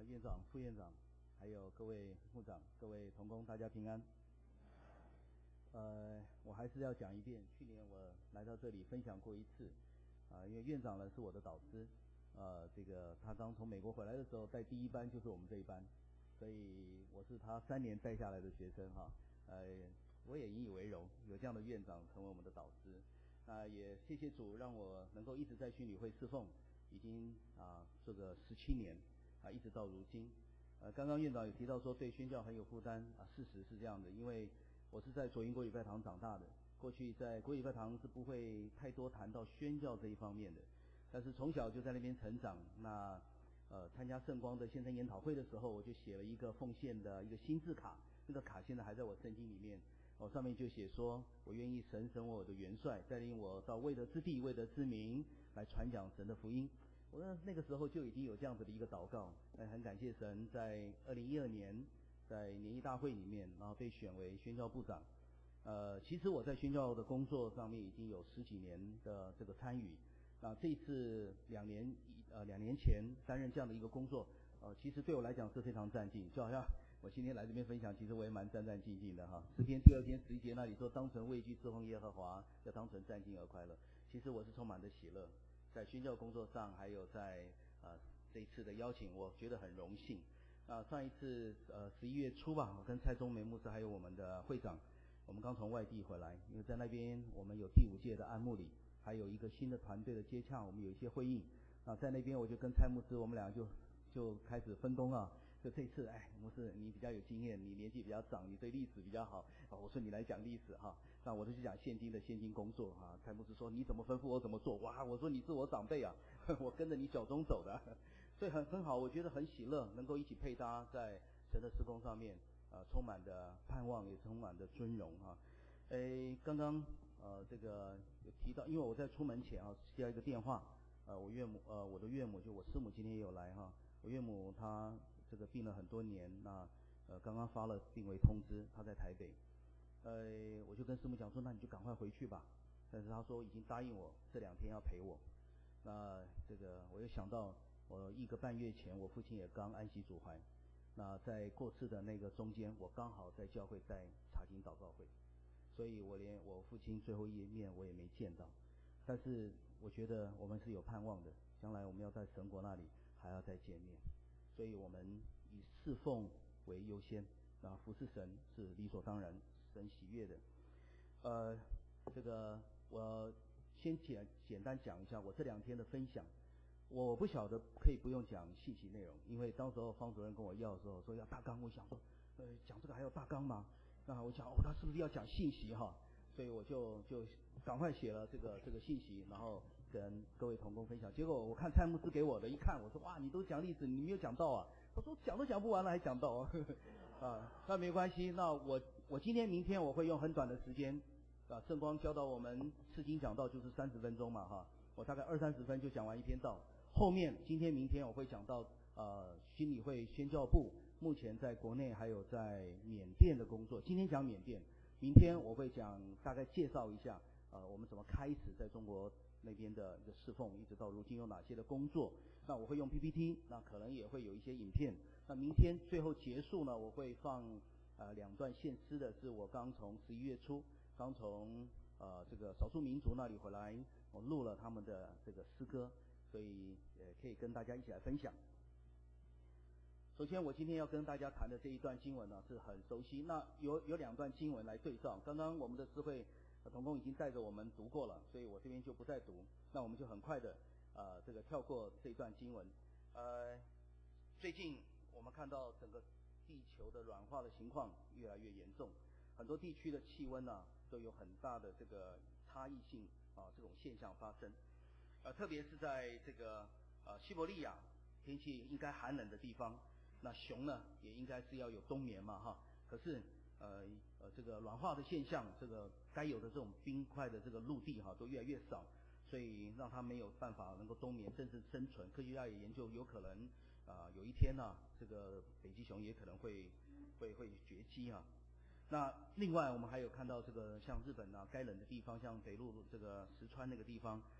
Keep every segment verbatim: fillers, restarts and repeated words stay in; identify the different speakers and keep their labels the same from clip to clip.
Speaker 1: 院长、副院长，还有各位部长、各位同工，大家平安。呃，我还是要讲一遍，去年我来到这里分享过一次，啊、呃，因为院长呢是我的导师，呃，这个他刚从美国回来的时候带第一班就是我们这一班，所以我是他三年带下来的学生哈，呃，我也引以为荣，有这样的院长成为我们的导师，那、呃、也谢谢主让我能够一直在宣理会侍奉，已经啊、呃、这个十七年啊、呃，一直到如今。呃，刚刚院长也提到说对宣教很有负担啊，事实是这样的，因为我是在左营国礼拜堂长大的，过去在国礼拜堂是不会太多谈到宣教这一方面的，但是从小就在那边成长。那呃参加圣光的献身研讨会的时候，我就写了一个奉献的一个心智卡，那个卡现在还在我圣经里面，我、哦、上面就写说，我愿意神神我的元帅，带领我到未得之地、未得之民来传讲神的福音。我那个时候就已经有这样子的一个祷告，那很感谢神，在二零一二年在年议大会里面，然后被选为宣教部长。呃，其实我在宣教的工作上面已经有十几年的这个参与。那这次两年呃两年前担任这样的一个工作，呃，其实对我来讲是非常战兢，就好像我今天来这边分享，其实我也蛮战战兢兢的哈。诗篇第二篇十一节那里说，当存畏惧侍奉耶和华，要当存战兢而快乐。其实我是充满着喜乐。在宣教工作上，还有在呃这一次的邀请，我觉得很荣幸。啊、呃，上一次呃十一月初吧，我跟蔡宗梅牧师还有我们的会长，我们刚从外地回来，因为在那边我们有第五届的安牧礼，还有一个新的团队的接洽，我们有一些会议。啊、呃，在那边我就跟蔡牧师，我们俩就就开始分工啊。就这次，哎，牧师你比较有经验，你年纪比较长，你对历史比较好，啊，我说你来讲历史哈。那我就去讲现今的现今工作啊。蔡牧师说你怎么吩咐我怎么做，哇，我说你是我长辈啊，我跟着你脚中走的，所以很很好，我觉得很喜乐，能够一起配搭在神的事工上面，呃，充满着盼望，也充满着尊荣哈。诶，刚刚呃这个有提到，因为我在出门前啊接到一个电话，呃，我岳母呃我的岳母就我师母今天也有来哈，我岳母她这个病了很多年，那呃刚刚发了病危通知，她在台北。呃，我就跟师母讲说，那你就赶快回去吧。但是他说已经答应我这两天要陪我。那这个我又想到，我一个半月前我父亲也刚安息主怀。那在过世的那个中间，我刚好在教会带查经祷告会，所以我连我父亲最后一面我也没见到。但是我觉得我们是有盼望的，将来我们要在神国那里还要再见面，所以我们以侍奉为优先，那服侍神是理所当然。神喜悦的，呃，这个我先简简单讲一下我这两天的分享。我不晓得可以不用讲信息内容，因为当时候方主任跟我要的时候说要大纲，我想说，呃，讲这个还要大纲吗？那我想，哦，他是不是要讲信息哈？所以我就就赶快写了这个这个信息，然后跟各位同工分享。结果我看蔡牧师给我的，一看我说，哇，你都讲历史，你没有讲到啊？他说讲都讲不完了，还讲到啊？啊，那没关系，那我我今天明天我会用很短的时间，啊，圣光教导我们释经讲道就是三十分钟嘛哈，我大概二三十分就讲完一篇道。后面今天明天我会讲到呃宣理会宣教部目前在国内还有在缅甸的工作，今天讲缅甸，明天我会讲大概介绍一下呃我们怎么开始在中国那边的一个侍奉，一直到如今有哪些的工作。那我会用 P P T， 那可能也会有一些影片。那明天最后结束呢，我会放呃两段献诗的，是我刚从十一月初刚从呃这个少数民族那里回来，我录了他们的这个诗歌，所以呃可以跟大家一起来分享。首先我今天要跟大家谈的这一段经文呢是很熟悉，那有有两段经文来对照。刚刚我们的诗会同工已经带着我们读过了，所以我这边就不再读，那我们就很快的呃这个跳过这一段经文。呃最近我们看到整个地球的软化的情况越来越严重，很多地区的气温呢、啊、都有很大的这个差异性啊，这种现象发生。呃特别是在这个呃西伯利亚天气应该寒冷的地方，那熊呢也应该是要有冬眠嘛哈，可是呃呃这个软化的现象，这个该有的这种冰块的这个陆地哈都越来越少，所以让它没有办法能够冬眠甚至生存。科学家也研究有可能啊、呃、有一天呢、啊、这个北极熊也可能会会会绝迹啊。那另外我们还有看到这个像日本啊该冷的地方，像北陆这个石川那个地方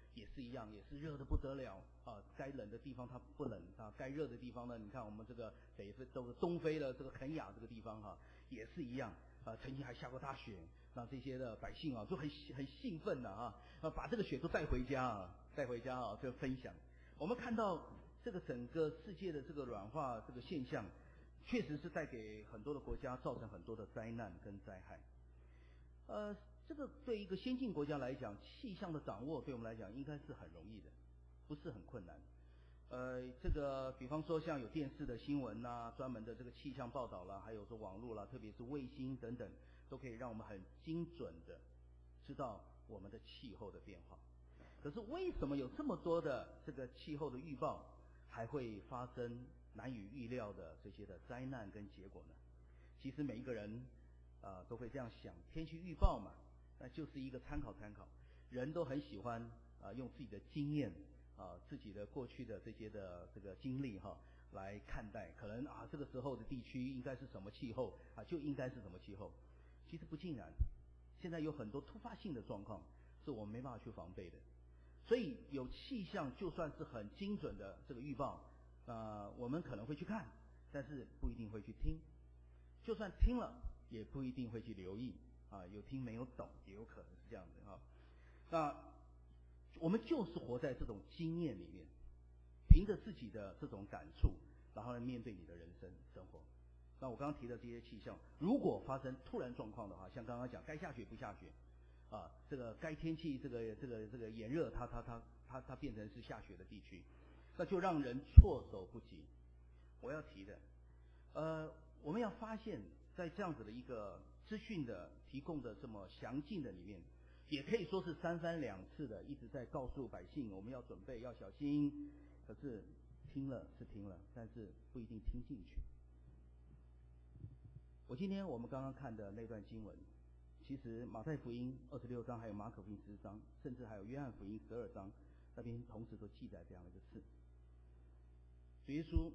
Speaker 1: 也是一样，也是热得不得了啊。该冷的地方它不冷啊，该热的地方呢，你看我们这个北非都是东非的这个肯雅这个地方哈、啊，也是一样啊。曾经还下过大雪，那这些的百姓啊就很很兴奋的啊，啊把这个雪都带回家啊，带回家啊就分享。我们看到这个整个世界的这个软化这个现象，确实是带给很多的国家造成很多的灾难跟灾害。呃，这个对一个先进国家来讲，气象的掌握对我们来讲应该是很容易的，不是很困难。呃，这个比方说像有电视的新闻啦，专门的这个气象报道啦，还有说网络啦，特别是卫星等等，都可以让我们很精准的知道我们的气候的变化。可是为什么有这么多的这个气候的预报，还会发生难以预料的这些的灾难跟结果呢？其实每一个人啊、呃、都会这样想，天气预报嘛，那就是一个参考参考。人都很喜欢啊、呃、用自己的经验啊、呃、自己的过去的这些的这个经历哈来看待，可能啊这个时候的地区应该是什么气候啊就应该是什么气候。其实不尽然，现在有很多突发性的状况是我们没办法去防备的。所以有气象就算是很精准的这个预报，呃，我们可能会去看，但是不一定会去听。就算听了，也不一定会去留意啊，有听没有懂，也有可能是这样的哈。那我们就是活在这种经验里面，凭着自己的这种感触，然后来面对你的人生生活。那我刚刚提的这些气象，如果发生突然状况的话，像刚刚讲该下雪不下雪。啊，这个该天气这个这个这个炎热，它它它它它变成是下雪的地区，那就让人措手不及。我要提的，呃，我们要发现，在这样子的一个资讯的提供的这么详尽的里面，也可以说是三番两次的一直在告诉百姓，我们要准备要小心。可是听了是听了，但是不一定听进去。我今天我们刚刚看的那段经文。其实马太福音二十六章，还有马可福音十章，甚至还有约翰福音十二章，那边同时都记载这样的一个事。主耶稣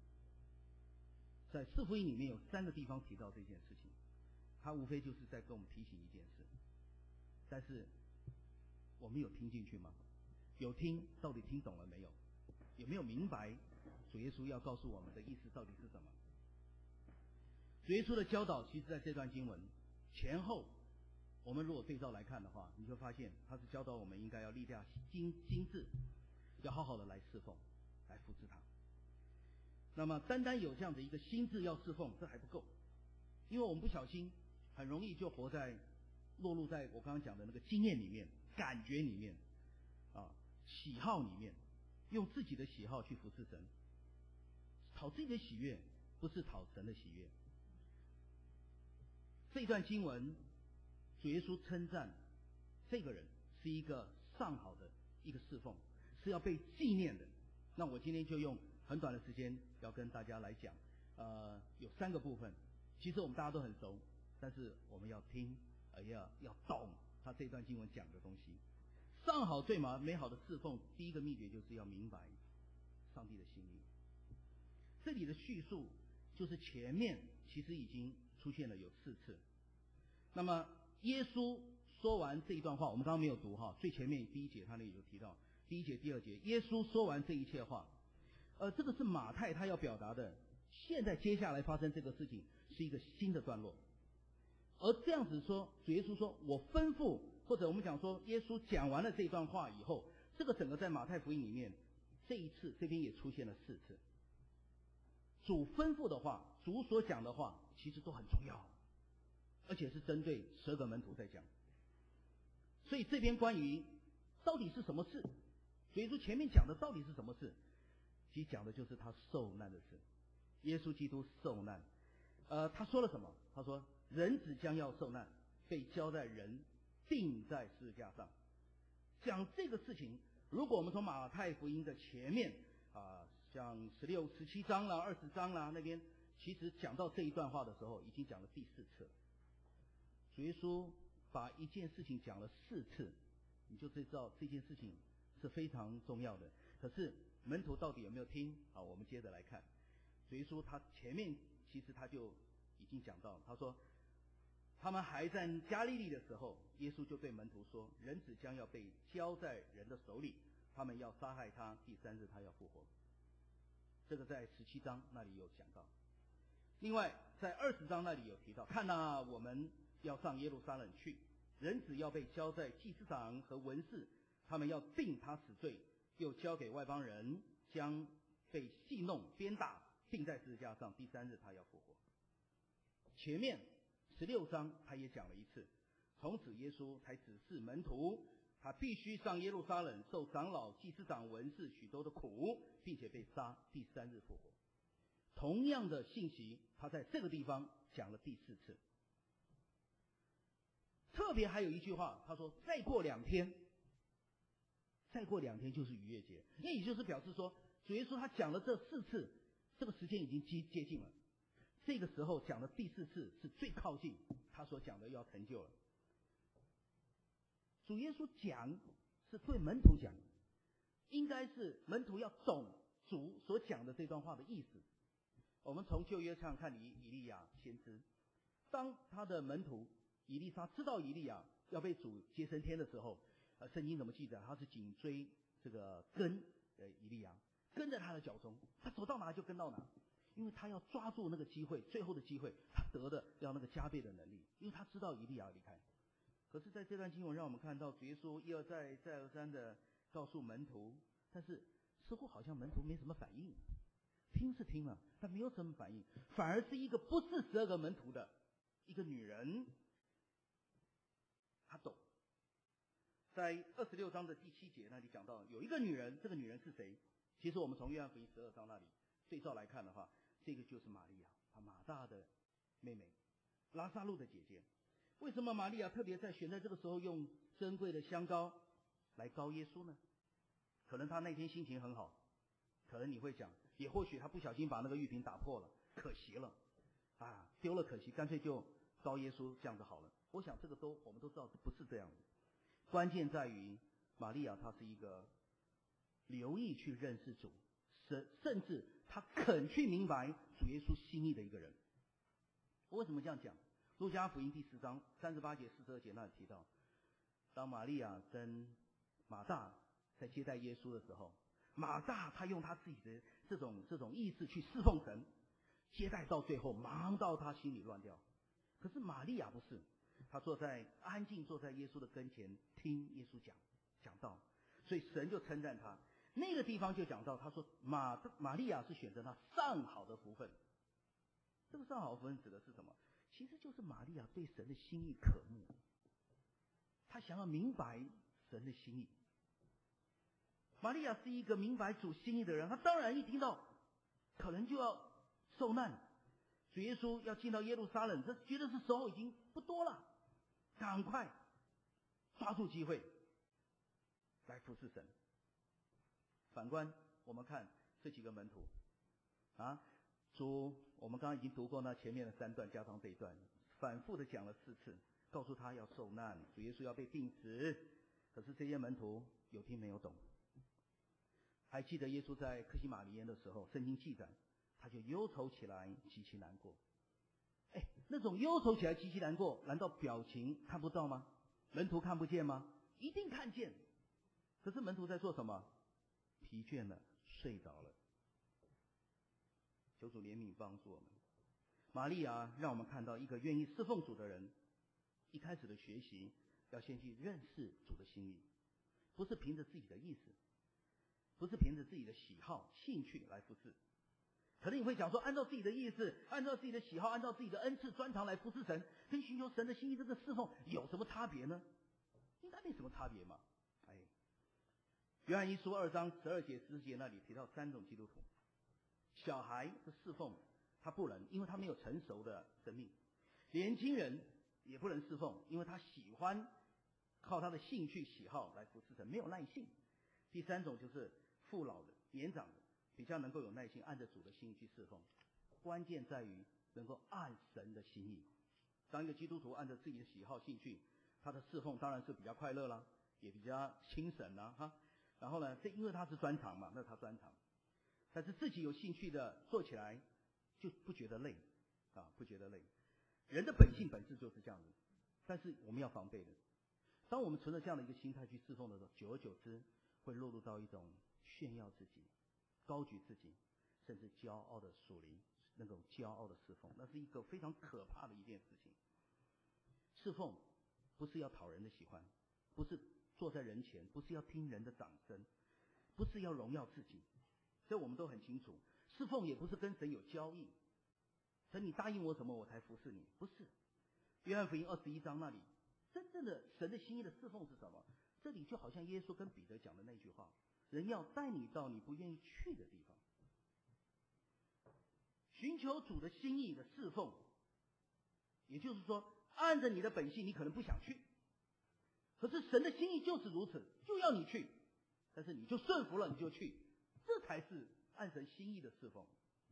Speaker 1: 在四福音里面有三个地方提到这件事情，他无非就是在跟我们提醒一件事。但是我们有听进去吗？有听，到底听懂了没有？有没有明白主耶稣要告诉我们的意思到底是什么？主耶稣的教导，其实在这段经文前后。我们如果对照来看的话，你就发现他是教导我们应该要立下心心志，要好好的来侍奉，来服侍他。那么单单有这样的一个心志要侍奉，这还不够，因为我们不小心很容易就活在落入在我刚刚讲的那个经验里面、感觉里面啊、喜好里面，用自己的喜好去服侍神，讨自己的喜悦，不是讨神的喜悦。这段经文。主耶稣称赞这个人是一个上好的一个侍奉，是要被纪念的。那我今天就用很短的时间要跟大家来讲，呃，有三个部分。其实我们大家都很熟，但是我们要听，呃，要要懂他这段经文讲的东西。上好最美好的侍奉，第一个秘诀就是要明白上帝的心意。这里的叙述就是前面其实已经出现了有四次。那么耶稣说完这一段话，我们刚刚没有读哈，最前面第一节他那里有提到，第一节、第二节，耶稣说完这一切话，呃，这个是马太他要表达的。现在接下来发生这个事情是一个新的段落，而这样子说，主耶稣说，我吩咐，或者我们讲说，耶稣讲完了这段话以后，这个整个在马太福音里面，这一次这边也出现了四次。主吩咐的话，主所讲的话，其实都很重要。而且是针对十二个门徒在讲，所以这边关于到底是什么事，主耶稣前面讲的到底是什么事，其实讲的就是他受难的事。耶稣基督受难，呃，他说了什么？他说人子将要受难，被交在人，钉在十字架上。讲这个事情，如果我们从马太福音的前面啊、呃，像十六、十七章啦、二十章啦那边，其实讲到这一段话的时候，已经讲了第四次了。主耶稣把一件事情讲了四次，你就知道这件事情是非常重要的。可是门徒到底有没有听？好，我们接着来看。主耶稣他前面其实他就已经讲到，他说他们还在加利利的时候，耶稣就对门徒说：人子将要被交在人的手里，他们要杀害他，第三日他要复活。这个在十七章那里有讲到。另外在二十章那里有提到，看哪，我们要上耶路撒冷去，人子要被交在祭司长和文士，他们要定他死罪，又交给外邦人，将被戏弄鞭打，钉在十字架上，第三日他要复活。前面十六章他也讲了一次，从此耶稣才指示门徒，他必须上耶路撒冷，受长老、祭司长、文士许多的苦，并且被杀，第三日复活。同样的信息，他在这个地方讲了第四次。特别还有一句话，他说再过两天，再过两天就是逾越节，那也就是表示说，主耶稣他讲了这四次，这个时间已经接接近了。这个时候讲的第四次是最靠近他所讲的要成就了。主耶稣讲是对门徒讲，应该是门徒要懂主所讲的这段话的意思。我们从旧约上看以以利亚先知，当他的门徒以利沙知道以利亚要被主接升天的时候，呃，圣经怎么记载？他是紧追这个跟呃以利亚，跟着他的脚踪，他走到哪就跟到哪，因为他要抓住那个机会，最后的机会，他得的要那个加倍的能力，因为他知道以利亚要离开。可是在这段经文让我们看到，主耶稣一而再再而三的告诉门徒，但是似乎好像门徒没什么反应，听是听了，但没有什么反应，反而是一个不是十二个门徒的一个女人，她懂。在二十六章的第七节那里讲到，有一个女人，这个女人是谁？其实我们从约翰福音十二章那里对照来看的话，这个就是玛利亚，她马大的妹妹，拉撒路的姐姐。为什么玛利亚特别在选在这个时候用珍贵的香膏来膏耶稣呢？可能她那天心情很好，可能你会讲，也或许她不小心把那个玉瓶打破了，可惜了啊，丢了可惜，干脆就膏耶稣这样子好了。我想这个都我们都知道不是这样的，关键在于玛利亚她是一个留意去认识主，甚甚至她肯去明白主耶稣心意的一个人。我为什么这样讲？路加福音第四章三十八节四十二节那里提到，当玛利亚跟马大在接待耶稣的时候，马大他用他自己的这种这种意志去侍奉神，接待到最后忙到他心里乱掉。可是玛利亚不是，他坐在安静坐在耶稣的跟前听耶稣讲讲道，所以神就称赞他。那个地方就讲到，他说马玛利亚是选择他上好的福分。这个上好的福分指的是什么？其实就是玛利亚对神的心意渴慕，他想要明白神的心意。玛利亚是一个明白主心意的人，他当然一听到可能就要受难，主耶稣要进到耶路撒冷，这觉得是时候已经不多了，赶快抓住机会来服侍神。反观我们看这几个门徒啊，主我们刚刚已经读过那前面的三段，加上这一段，反复的讲了四次，告诉他要受难，主耶稣要被钉死。可是这些门徒有听没有懂。还记得耶稣在客西马尼园的时候，圣经记载他就忧愁起来，极其难过。哎，那种忧愁起来极其难过，难道表情看不到吗？门徒看不见吗？一定看见。可是门徒在做什么？疲倦了，睡着了。求主怜悯帮助我们。玛利亚让我们看到一个愿意侍奉主的人，一开始的学习要先去认识主的心意，不是凭着自己的意思，不是凭着自己的喜好兴趣来服侍。可能你会讲说，按照自己的意思，按照自己的喜好，按照自己的恩赐专长来服侍神，跟寻求神的心意这个侍奉有什么差别呢？应该没什么差别嘛。哎，约翰一书二章十二节十节那里提到三种基督徒。小孩的侍奉他不能，因为他没有成熟的生命；年轻人也不能侍奉，因为他喜欢靠他的兴趣喜好来服侍神，没有耐性。第三种就是父老的年长的，比较能够有耐心，按着主的心意去侍奉。关键在于能够按神的心意。当一个基督徒按照自己的喜好兴趣，他的侍奉当然是比较快乐啦，也比较轻省啦哈。然后呢，这因为他是专长嘛，那他专长。但是自己有兴趣的做起来就不觉得累啊，不觉得累。 人的本性本质就是这样子，但是我们要防备的。当我们存着这样的一个心态去侍奉的时候，久而久之会落入到一种炫耀自己、高举自己，甚至骄傲的属灵，那种骄傲的侍奉，那是一个非常可怕的一件事情。侍奉不是要讨人的喜欢，不是坐在人前，不是要听人的掌声，不是要荣耀自己，这我们都很清楚。侍奉也不是跟神有交易，神你答应我什么我才服侍你，不是。约翰福音二十一章那里，真正的神的心意的侍奉是什么？这里就好像耶稣跟彼得讲的那句话：人要带你到你不愿意去的地方。寻求主的心意的侍奉，也就是说，按着你的本性，你可能不想去，可是神的心意就是如此，就要你去，但是你就顺服了，你就去，这才是按神心意的侍奉。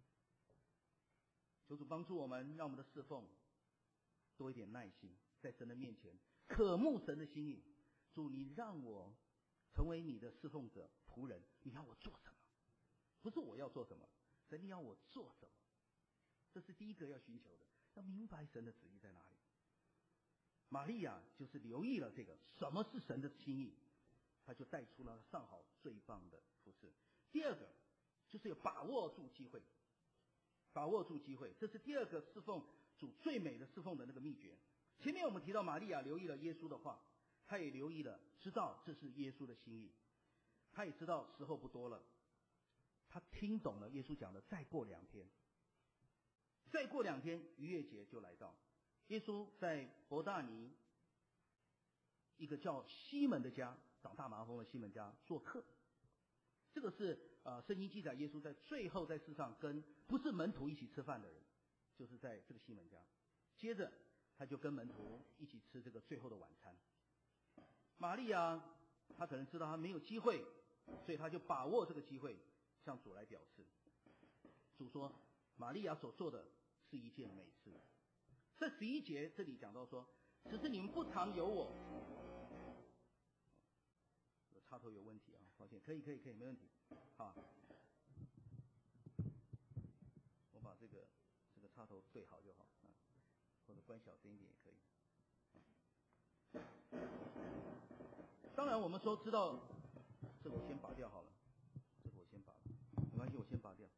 Speaker 1: 求主帮助我们，让我们的侍奉多一点耐心，在神的面前渴慕神的心意。主，你让我成为你的侍奉者仆人，你要我做什么？不是我要做什么，神你要我做什么？这是第一个要寻求的，要明白神的旨意在哪里。玛利亚就是留意了这个什么是神的心意，他就带出了上好最棒的服事。第二个就是要把握住机会，把握住机会，这是第二个侍奉主最美的侍奉的那个秘诀。前面我们提到玛利亚留意了耶稣的话，他也留意了，知道这是耶稣的心意，他也知道时候不多了，他听懂了耶稣讲的再过两天，再过两天逾越节就来到。耶稣在伯大尼一个叫西门的家，长大麻风的西门家做客。这个是呃圣经记载耶稣在最后在世上跟不是门徒一起吃饭的人，就是在这个西门家。接着他就跟门徒一起吃这个最后的晚餐。玛利亚他可能知道他没有机会，所以他就把握这个机会向主来表示。主说玛利亚所做的是一件美事。这十一节这里讲到说，只是你们不常有我。插头有问题啊，抱歉，可以可以可以，没问题。好，我把这个这个插头对好就好啊，或者关小声一点也可以。当然我们说知道，这个我先拔掉好了，这个我先拔了，没关系，我先拔掉。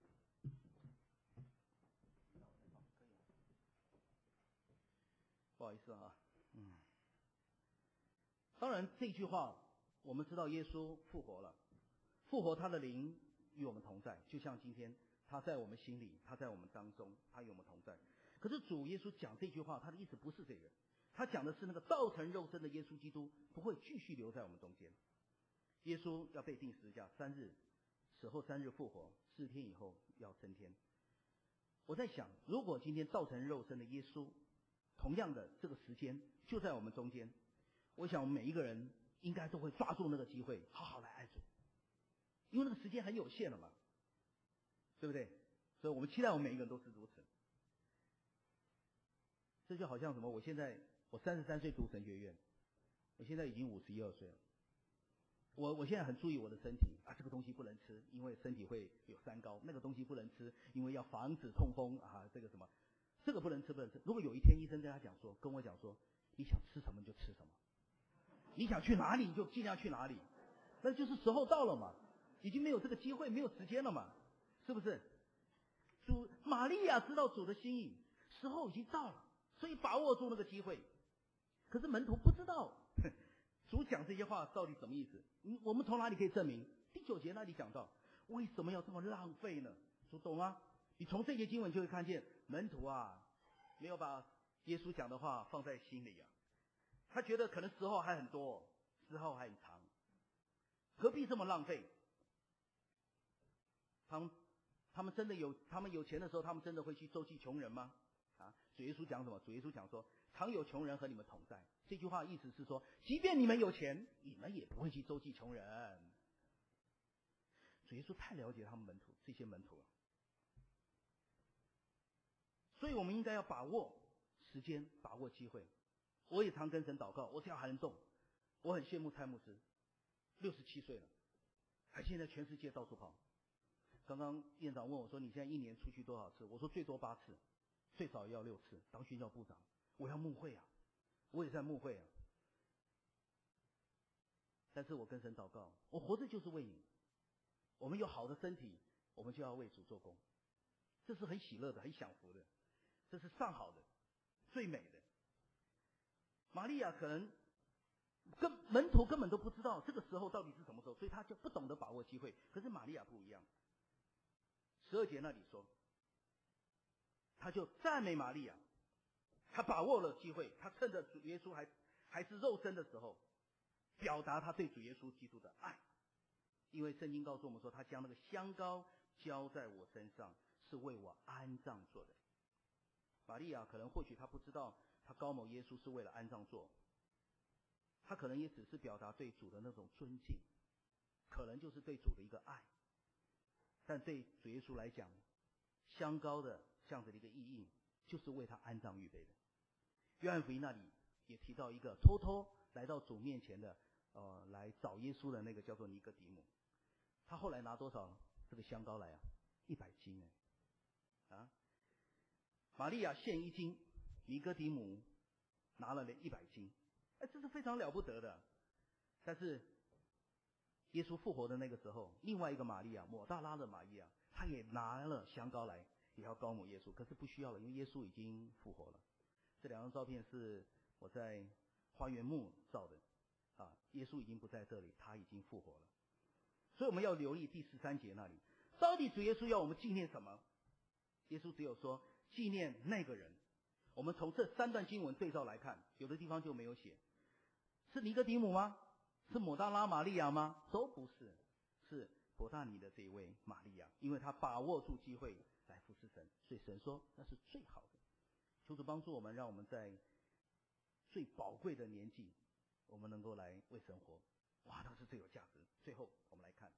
Speaker 1: 不好意思啊，嗯。当然这句话我们知道耶稣复活了，复活他的灵与我们同在，就像今天他在我们心里，他在我们当中，他与我们同在。可是主耶稣讲这句话，他的意思不是这个，他讲的是那个道成肉身的耶稣基督不会继续留在我们中间。耶稣要被钉十字架，三日死后三日复活，四天以后要升天。我在想，如果今天道成肉身的耶稣同样的这个时间就在我们中间，我想我们每一个人应该都会抓住那个机会，好好来爱主，因为那个时间很有限了嘛，对不对？所以我们期待我们每一个人都是如此。这就好像什么？我现在我三十三岁读神学院，我现在已经五十一二岁了。我我现在很注意我的身体啊，这个东西不能吃，因为身体会有三高；那个东西不能吃，因为要防止痛风啊，这个什么，这个不能吃不能吃。如果有一天医生跟他讲说，跟我讲说，你想吃什么就吃什么，你想去哪里你就尽量去哪里，那就是时候到了嘛，已经没有这个机会，没有时间了嘛，是不是？主玛利亚知道主的心意，时候已经到了，所以把握住那个机会。可是门徒不知道主讲这些话到底什么意思？我们从哪里可以证明？第九节那里讲到，为什么要这么浪费呢？主懂吗？你从这节经文就会看见门徒啊，没有把耶稣讲的话放在心里啊，他觉得可能时候还很多，时候还很长，何必这么浪费？他们他们真的有，他们有钱的时候，他们真的会去周济穷人吗？啊，主耶稣讲什么？主耶稣讲说，常有穷人和你们同在。这句话意思是说，即便你们有钱，你们也不会去周济穷人。主耶稣太了解他们门徒，这些门徒了，所以我们应该要把握时间，把握机会。我也常跟神祷告，我只要还能动。我很羡慕蔡牧师，六十七岁了，还现在全世界到处跑。刚刚院长问我说：“你现在一年出去多少次？”我说：“最多八次， 最少要六次当宣教部长，我要牧会啊，我也在牧会啊。但是我跟神祷告，我活着就是为你。我们有好的身体，我们就要为主做工，这是很喜乐的，很享福的，这是上好的，最美的。玛利亚可能跟门徒根本都不知道这个时候到底是什么时候，所以他就不懂得把握机会。可是玛利亚不一样，十二节那里说，他就赞美玛利亚，他把握了机会，他趁着主耶稣还还是肉身的时候，表达他对主耶稣基督的爱。因为圣经告诉我们说，他将那个香膏浇在我身上，是为我安葬做的。玛利亚可能或许他不知道，他高某耶稣是为了安葬做，他可能也只是表达对主的那种尊敬，可能就是对主的一个爱。但对主耶稣来讲，香膏的这样子的一个意义，就是为他安葬预备的。约翰福音那里也提到一个偷偷来到主面前的，呃，来找耶稣的那个叫做尼哥底母。他后来拿多少这个香膏来啊？一百斤哎，啊！玛利亚献一斤，尼哥底母拿了一百斤，哎，这是非常了不得的。但是耶稣复活的那个时候，另外一个玛利亚，抹大拉的玛利亚，她也拿了香膏来，也要膏抹耶稣，可是不需要了，因为耶稣已经复活了。这两张照片是我在花园墓照的，啊，耶稣已经不在这里，他已经复活了。所以我们要留意第十三节那里，到底主耶稣要我们纪念什么？耶稣只有说纪念那个人。我们从这三段经文对照来看，有的地方就没有写，是尼哥底母吗？是抹大拉玛利亚吗？都不是，是伯大尼的这一位玛利亚，因为他把握住机会来服侍神，所以神说那是最好的。求主帮助我们，让我们在最宝贵的年纪，我们能够来为神活。哇，那是最有价值。最后我们来看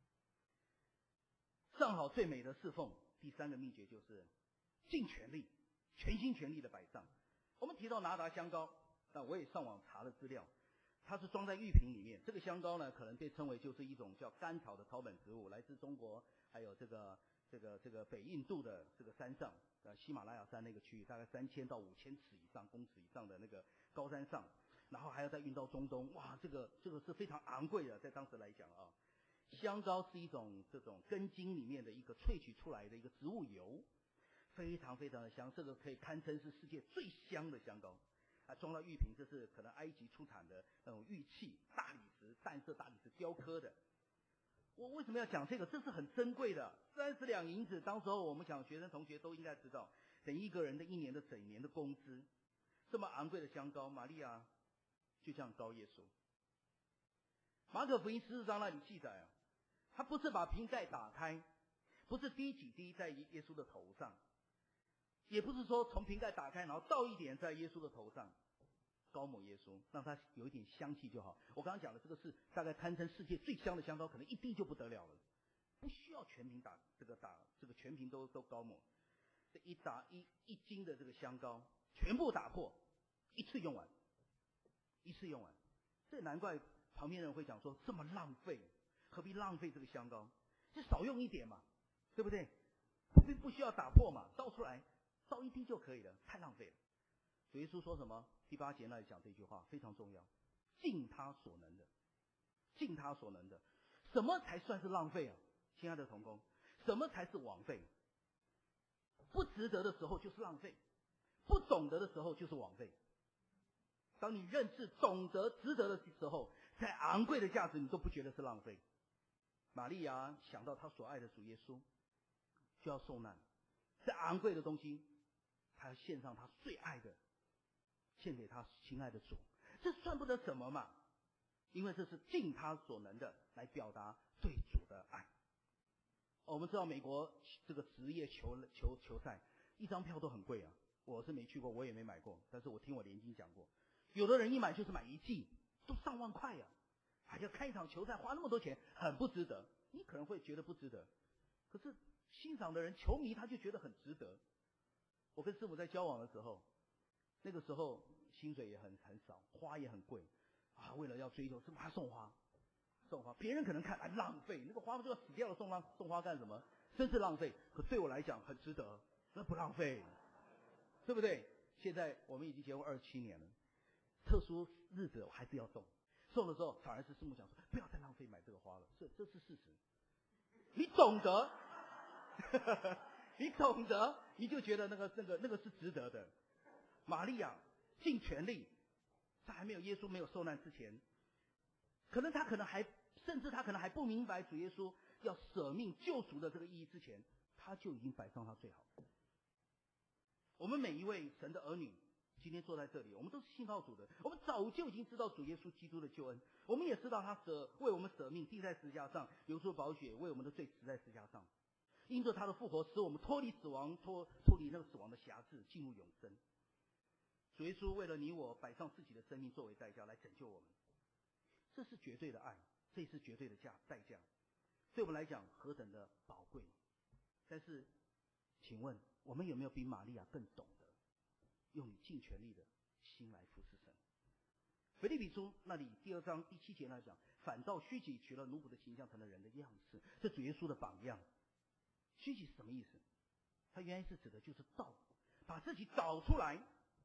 Speaker 1: 上好最美的侍奉，第三个秘诀就是尽全力全心全力的摆上。我们提到拿达香膏，但我也上网查了资料，它是装在玉瓶里面。这个香膏呢，可能被称为就是一种叫甘草的草本植物，来自中国还有这个这个这个北印度的这个山上，呃喜马拉雅山那个区域，大概三千到五千尺以上公尺以上的那个高山上，然后还要再运到中东，哇，这个这个是非常昂贵的，在当时来讲啊。香膏是一种这种根茎里面的一个萃取出来的一个植物油，非常非常的香，这个可以堪称是世界最香的香膏啊！装到玉瓶，这是可能埃及出产的那种玉器，大理石、淡色大理石雕刻的。我为什么要讲这个？这是很珍贵的，三十两银子，当时候我们讲学生同学都应该知道，等一个人的一年的整年的工资。这么昂贵的香膏，玛利亚就这样膏耶稣。马可福音十四章那里记载啊，他不是把瓶盖打开，不是滴几滴在耶稣的头上，也不是说从瓶盖打开然后倒一点在耶稣的头上，膏抹耶稣，让他有一点香气就好。我刚刚讲的这个是大概堪称世界最香的香膏，可能一滴就不得了了，不需要全瓶打这个打这个全瓶都都膏抹，这一打一一斤的这个香膏全部打破，一次用完，一次用完，这难怪旁边人会讲说这么浪费，何必浪费这个香膏？就少用一点嘛，对不对？不不需要打破嘛，倒出来倒一滴就可以了，太浪费了。主耶稣说什么？第八节那里讲这句话非常重要，尽他所能的，尽他所能的。什么才算是浪费啊？亲爱的同工，什么才是枉费？不值得的时候就是浪费，不懂得的时候就是枉费。当你认识懂得值得的时候，再昂贵的价值你都不觉得是浪费。玛利亚想到她所爱的主耶稣就要受难，再昂贵的东西她要献上她最爱的，献给她亲爱的主，这算不得什么嘛，因为这是尽她所能的来表达对主的爱。我们知道美国这个职业球球球赛一张票都很贵啊，我是没去过，我也没买过，但是我听我邻居讲过，有的人一买就是买一季，都上万块呀、啊，还要看一场球赛花那么多钱，很不值得。你可能会觉得不值得，可是欣赏的人球迷他就觉得很值得。我跟师傅在交往的时候，那个时候薪水也很很少，花也很贵啊，为了要追求，师傅还送花送花，别人可能看哎浪费，那个花就要死掉了，送花送花干什么？真是浪费。可对我来讲很值得，那不浪费。 对不对？现在我们已经结婚二十七年了，特殊日子我还是要送，送的时候反而是师母讲说不要再浪费买这个花了，这这是事实。你懂得，你懂得，你就觉得那个那个那个是值得的。玛利亚尽全力，在还没有耶稣没有受难之前，可能他可能还甚至他可能还不明白主耶稣要舍命救赎的这个意义之前，他就已经摆上他最好的。我们每一位神的儿女今天坐在这里，我们都是信靠主的，我们早就已经知道主耶稣基督的救恩，我们也知道他舍为我们舍命，钉在十字架上，流出宝血，为我们的罪死在十字架上，因着他的复活，使我们脱离死亡，脱脱离那个死亡的辖制，进入永生。主耶稣为了你我摆上自己的生命作为代价来拯救我们，这是绝对的爱，这是绝对的价代价，对我们来讲何等的宝贵。但是请问我们有没有比玛利亚更懂得用你尽全力的心来服侍神？腓立比书那里第二章第七节来讲，反倒虚己，取了奴仆的形象，成了人的样式，这主耶稣的榜样。虚己是什么意思？它原来是指的就是倒，把自己倒出来。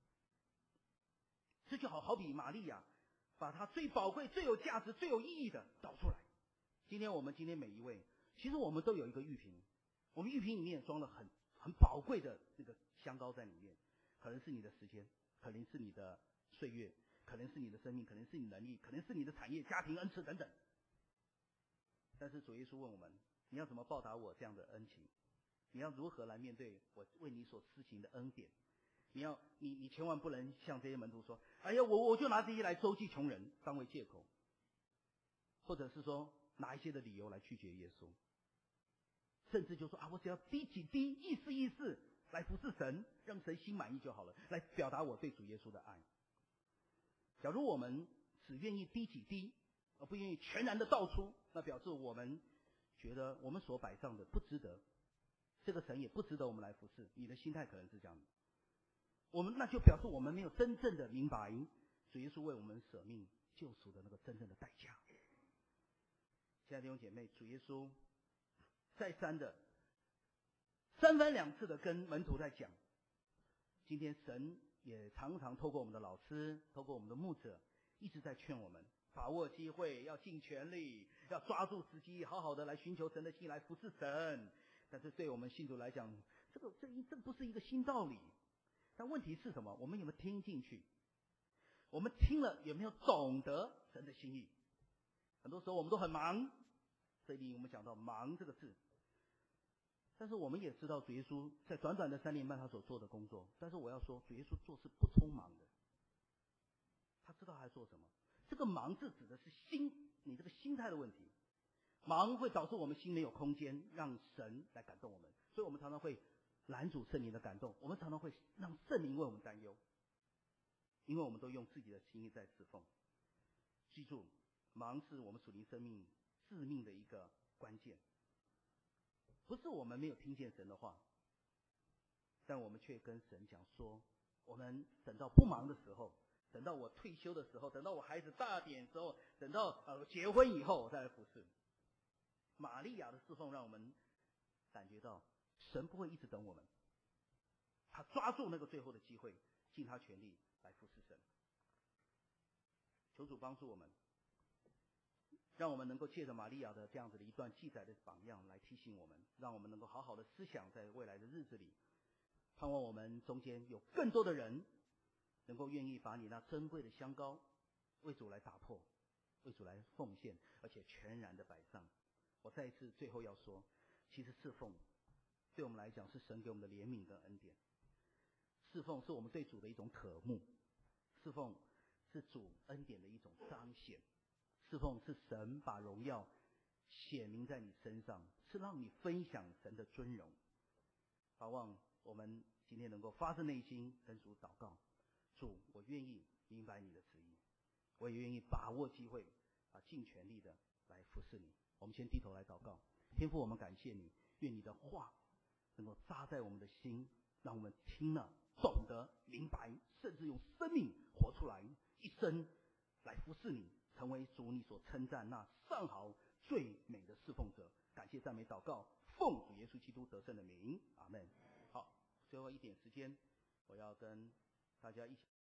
Speaker 1: 这就好好比玛利亚把她最宝贵、最有价值、最有意义的倒出来。今天我们今天每一位，其实我们都有一个玉瓶，我们玉瓶里面装了很很宝贵的这个香膏在里面，可能是你的时间，可能是你的岁月，可能是你的生命，可能是你的能力，可能是你的产业、家庭、恩赐等等。但是主耶稣问我们，你要怎么报答我这样的恩情？你要如何来面对我为你所施行的恩典？你要你你千万不能像这些门徒说，哎呀，我我就拿这些来周济穷人当为借口，或者是说拿一些的理由来拒绝耶稣，甚至就说啊，我只要滴几滴，意思意思来服侍神，让神心满意就好了，来表达我对主耶稣的爱。假如我们只愿意滴几滴，而不愿意全然的倒出，那表示我们觉得我们所摆上的不值得，这个神也不值得我们来服侍。你的心态可能是这样的，我们那就表示我们没有真正的明白主耶稣为我们舍命救赎的那个真正的代价。亲爱的弟兄姐妹，主耶稣再三的三番两次的跟门徒在讲，今天神也常常透过我们的老师，透过我们的牧者，一直在劝我们把握机会，要尽全力，要抓住时机，好好的来寻求神的心，来服侍神。但是对我们信徒来讲，这个这这不是一个新道理。但问题是什么？我们有没有听进去？我们听了有没有懂得神的心意？很多时候我们都很忙，这里我们讲到忙这个字，但是我们也知道主耶稣在短短的三年半他所做的工作，但是我要说主耶稣做事不匆忙的，他知道他在做什么。这个忙字指的是心，你这个心态的问题。忙会导致我们心没有空间让神来感动我们，所以我们常常会拦阻圣灵的感动，我们常常会让圣灵为我们担忧，因为我们都用自己的心意在侍奉。记住，忙是我们属灵生命致命的一个关键，不是我们没有听见神的话，但我们却跟神讲说，我们等到不忙的时候，等到我退休的时候，等到我孩子大点的时候，等到呃结婚以后我再来服侍。玛利亚的侍奉让我们感觉到神不会一直等我们，他抓住那个最后的机会，尽他全力来服侍神。求主帮助我们，让我们能够借着玛利亚的这样子的一段记载的榜样来提醒我们，让我们能够好好的思想在未来的日子里，盼望我们中间有更多的人能够愿意把你那珍贵的香膏为主来打破，为主来奉献，而且全然的摆上。我再一次最后要说，其实侍奉对我们来讲是神给我们的怜悯跟恩典，侍奉是我们对主的一种渴慕，侍奉是主恩典的一种彰显，侍奉是神把荣耀显明在你身上，是让你分享神的尊荣。盼望我们今天能够发自内心跟主祷告，主，我愿意明白你的旨意，我也愿意把握机会，啊，尽全力的来服侍你。我们先低头来祷告。天父，我们感谢你，愿你的话能够扎在我们的心，让我们听了懂得明白，甚至用生命活出来，一生来服侍你，成为主你所称赞那上好最美的侍奉者。感谢赞美祷告，奉主耶稣基督得胜的名，阿们。好，最后一点时间， 我要跟大家一起。